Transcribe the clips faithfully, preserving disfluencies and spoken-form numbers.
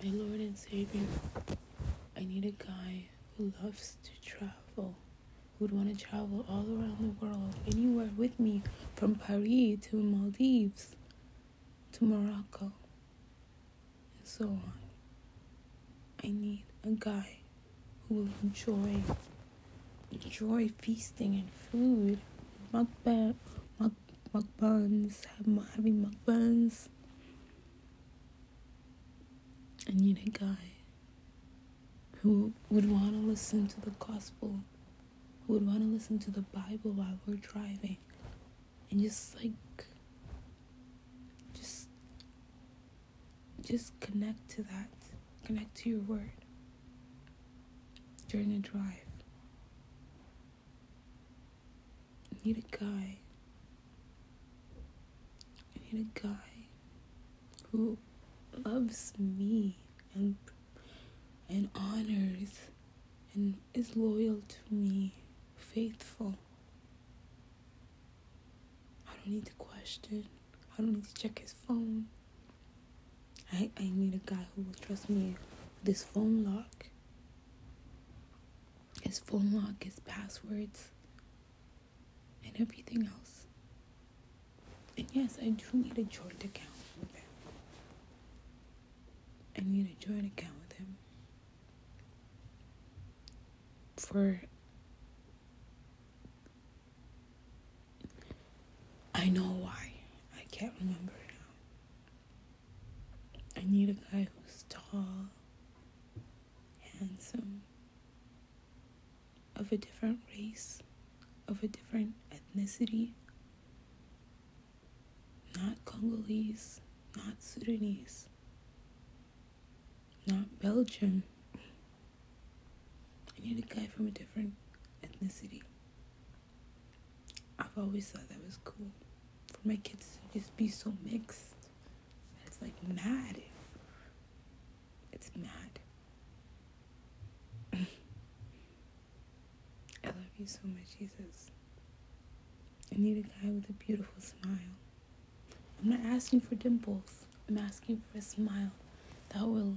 My Lord and Savior, I need a guy who loves to travel, who would want to travel all around the world, anywhere with me, from Paris to Maldives to Morocco, and so on. I need a guy who will enjoy, enjoy feasting and food, mukbang, muk, mukbangs, having mukbangs. I need a guy who would want to listen to the gospel, who would want to listen to the Bible while we're driving, and just like, just, just connect to that, connect to your word during the drive. I need a guy, I need a guy who loves me and and honors and is loyal to me, faithful. I don't need to question. I don't need to check his phone. I, I need a guy who will trust me with his phone lock. His phone lock, his passwords, and everything else. And yes, I do need a joint account with him. I need a joint account with him. For I know why. I can't remember now. I need a guy who's tall, handsome, of a different race, of a different ethnicity. Not Congolese, not Sudanese, not Belgium. I need a guy from a different ethnicity. I've always thought that was cool. For my kids to just be so mixed. It's like mad. It's mad. I love you so much, Jesus. I need a guy with a beautiful smile. I'm not asking for dimples. I'm asking for a smile that will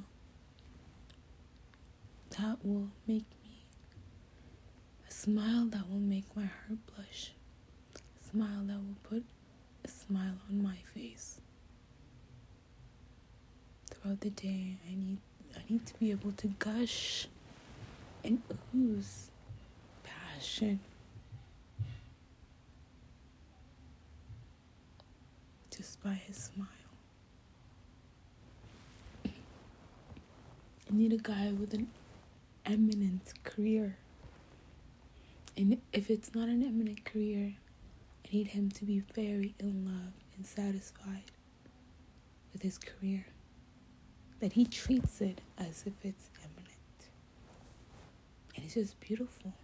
that will make me a smile that will make my heart blush. A smile that will put a smile on my face. Throughout the day, I need I need to be able to gush and ooze passion. Just by his smile. I need a guy with an eminent career. And if it's not an eminent career, I need him to be very in love and satisfied with his career. That he treats it as if it's eminent. And it's just beautiful.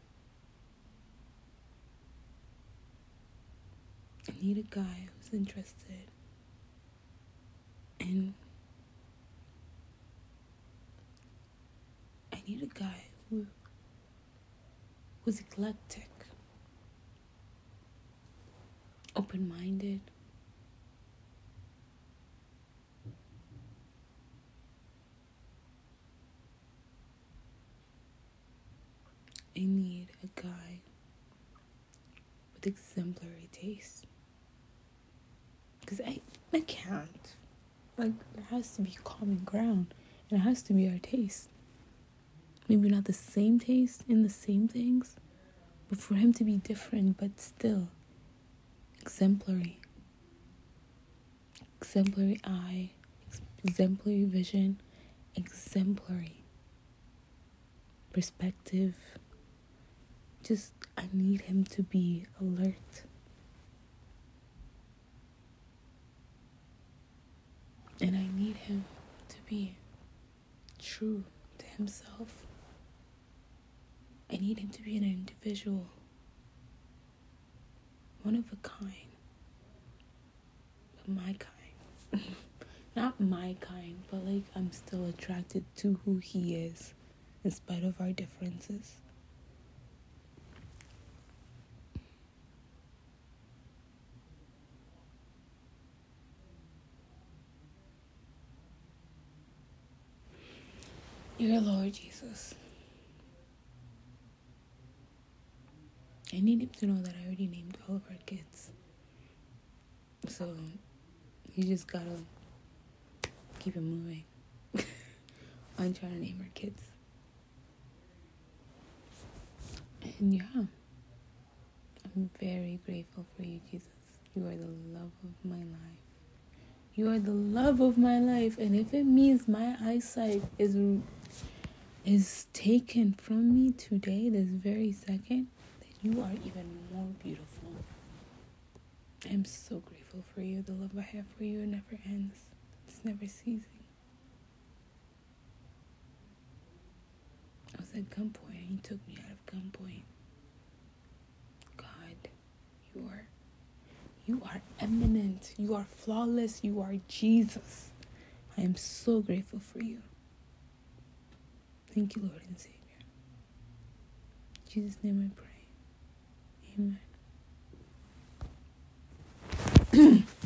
I need a guy who's interested in I need a guy who who's eclectic, open-minded, I need a guy with exemplary taste. Because I, I can't. Like, there has to be common ground. And it has to be our taste. Maybe not the same taste in the same things. But for him to be different, but still exemplary. Exemplary eye. Exemplary vision. Exemplary perspective. Just, I need him to be alert. And I need him to be true to himself. I need him to be an individual. One of a kind. But my kind. Not my kind, but like I'm still attracted to who he is in spite of our differences. Dear Lord Jesus, I need him to know that I already named all of our kids. So you just gotta keep it moving. I'm trying to name our kids. And yeah, I'm very grateful for you, Jesus. You are the love of my life. You are the love of my life. And if it means my eyesight is is taken from me today, this very second, then you are even more beautiful. I'm so grateful for you. The love I have for you never ends. It's never ceasing. I was at gunpoint and you took me out of gunpoint. God, you are you are eminent. You are flawless. You are Jesus. I am so grateful for you. Thank you, Lord and Savior. In Jesus' name I pray. Amen.